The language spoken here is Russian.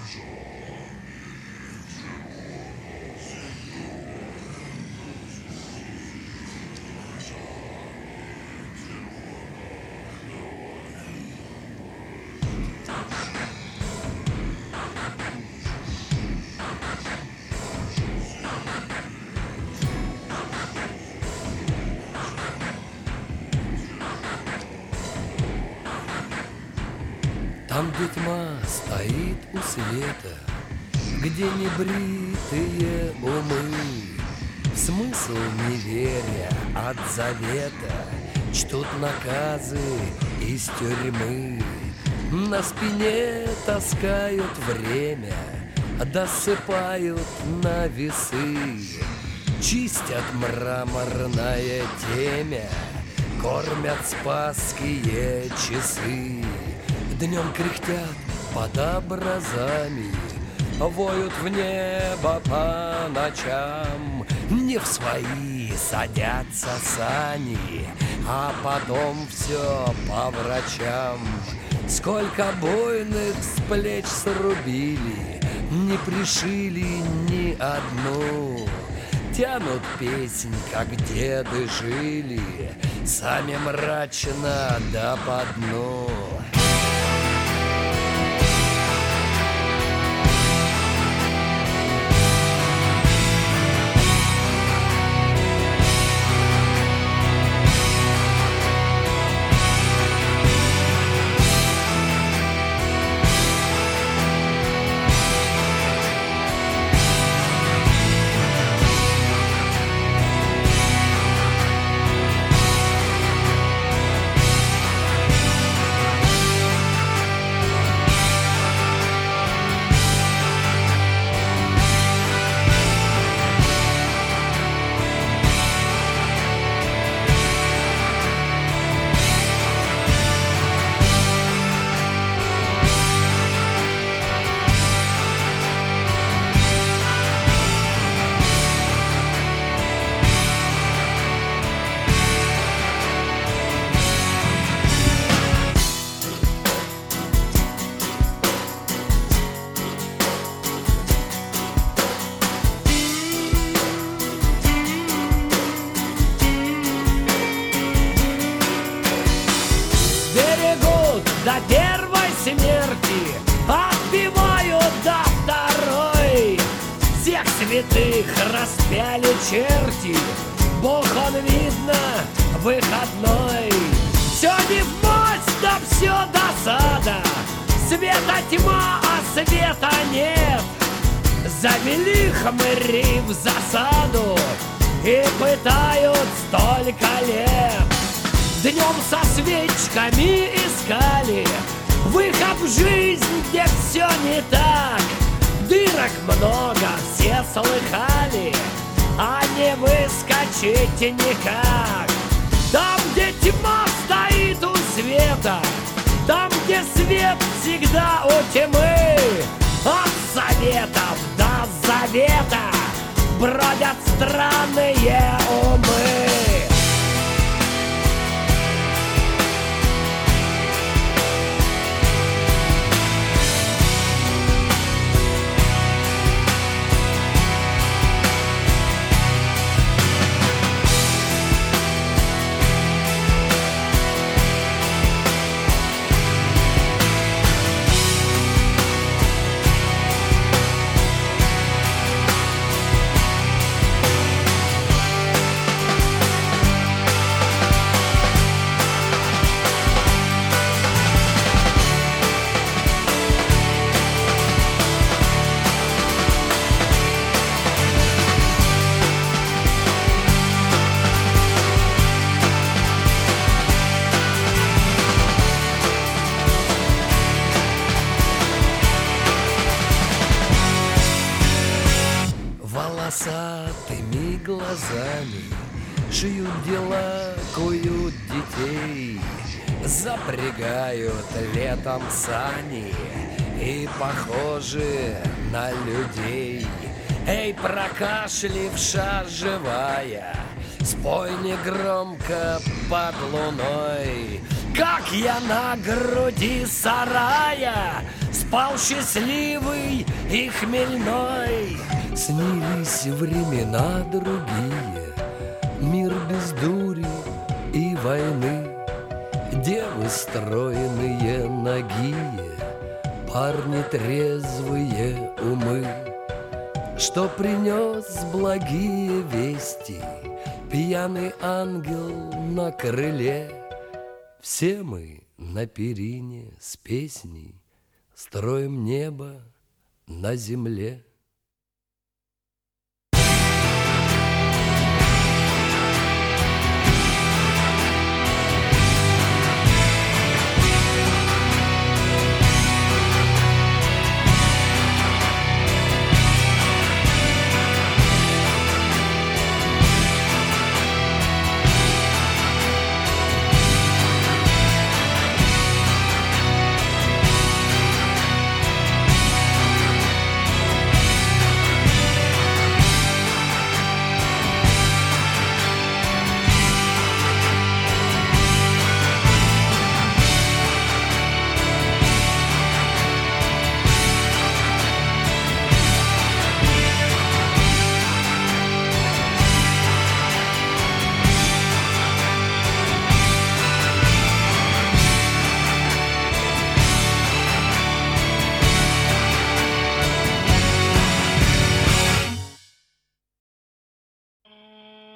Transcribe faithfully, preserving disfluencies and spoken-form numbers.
Там, где тьма стоит у света, где небритые умы, в смысл не веря от завета, чтут наказы из тюрьмы. На спине таскают время, досыпают на весы, чистят мраморное темя, кормят спасские часы. Днем кряхтят под образами, воют в небо по ночам. Не в свои садятся сани, а потом все по врачам. Сколько буйных с плеч срубили, не пришили ни одну. Тянут песнь, как деды жили, сами мрачно да по дну. До первой смерти отбивают до второй. Всех святых распяли черти, Бог он, видно, выходной. Все не в масть, да все досада, света тьма, а света нет. Завели хмыри в засаду и пытают столько лет. Днем со свечками искали выход в жизнь, где все не так. Дырок много, все слыхали, а не выскочить никак. Там, где тьма стоит у света, там, где свет всегда у тьмы, от советов до завета бродят странные умы. Волосатыми глазами шьют дела, куют детей, запрягают летом сани и похожи на людей. Эй, прокашливша живая, спой негромко под луной, как я на груди сарая с спал счастливый и хмельной. Снились времена другие, мир без дури и войны, девы стройные, нагие, парни трезвые умы. Что принес благие вести пьяный ангел на крыле. Все мы на перине с песней строим небо на земле.